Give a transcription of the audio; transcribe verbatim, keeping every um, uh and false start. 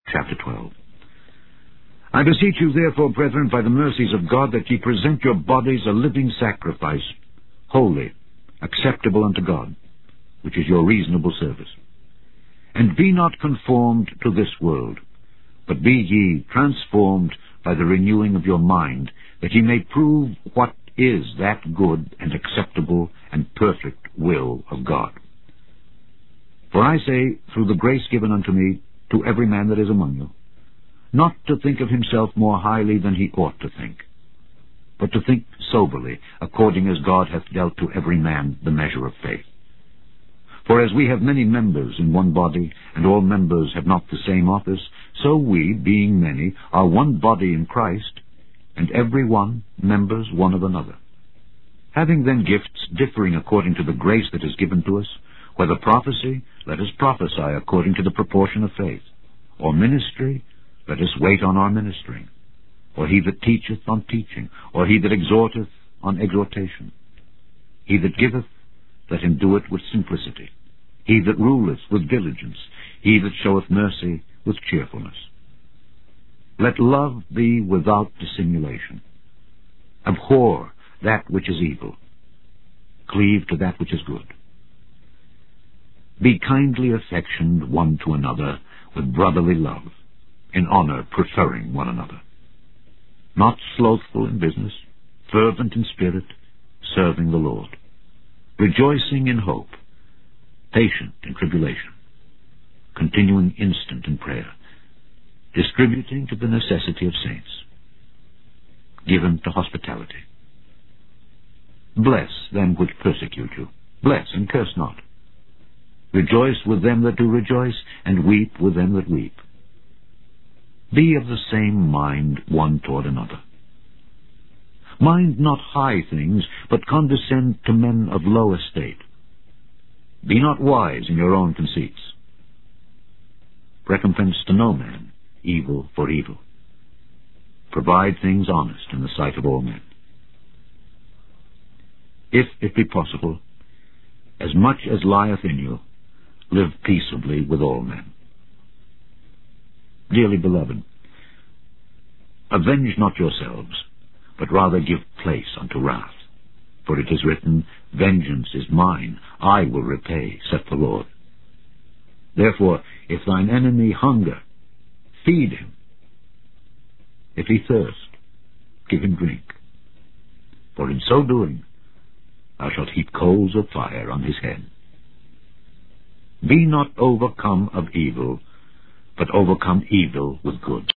Chapter twelve. I beseech you, therefore, brethren, by the mercies of God, that ye present your bodies a living sacrifice, holy, acceptable unto God, which is your reasonable service. And be not conformed to this world, but be ye transformed by the renewing of your mind, that ye may prove what is that good and acceptable and perfect will of God. For I say, through the grace given unto me, to every man that is among you, not to think of himself more highly than he ought to think, but to think soberly, according as God hath dealt to every man the measure of faith. For as we have many members in one body, and all members have not the same office, so we, being many, are one body in Christ, and every one members one of another. Having then gifts differing according to the grace that is given to us, whether prophecy, let us prophesy according to the proportion of faith, or ministry, let us wait on our ministering, or he that teacheth on teaching, or he that exhorteth on exhortation. He that giveth, let him do it with simplicity. He that ruleth with diligence, he that showeth mercy with cheerfulness. Let love be without dissimulation. Abhor that which is evil. Cleave to that which is good. Be kindly affectioned one to another with brotherly love, in honor preferring one another. Not slothful in business, fervent in spirit, serving the Lord. Rejoicing in hope, patient in tribulation, continuing instant in prayer, distributing to the necessity of saints, given to hospitality. Bless them which persecute you. Bless and curse not. Rejoice with them that do rejoice, and weep with them that weep. Be of the same mind one toward another. Mind not high things, but condescend to men of low estate. Be not wise in your own conceits. Recompense to no man evil for evil. Provide things honest in the sight of all men. If it be possible, as much as lieth in you, live peaceably with all men. Dearly beloved, avenge not yourselves, but rather give place unto wrath. For it is written, Vengeance is mine, I will repay, saith the Lord. Therefore, if thine enemy hunger, feed him. If he thirst, give him drink. For in so doing, thou shalt heap coals of fire on his head. Be not overcome of evil, but overcome evil with good.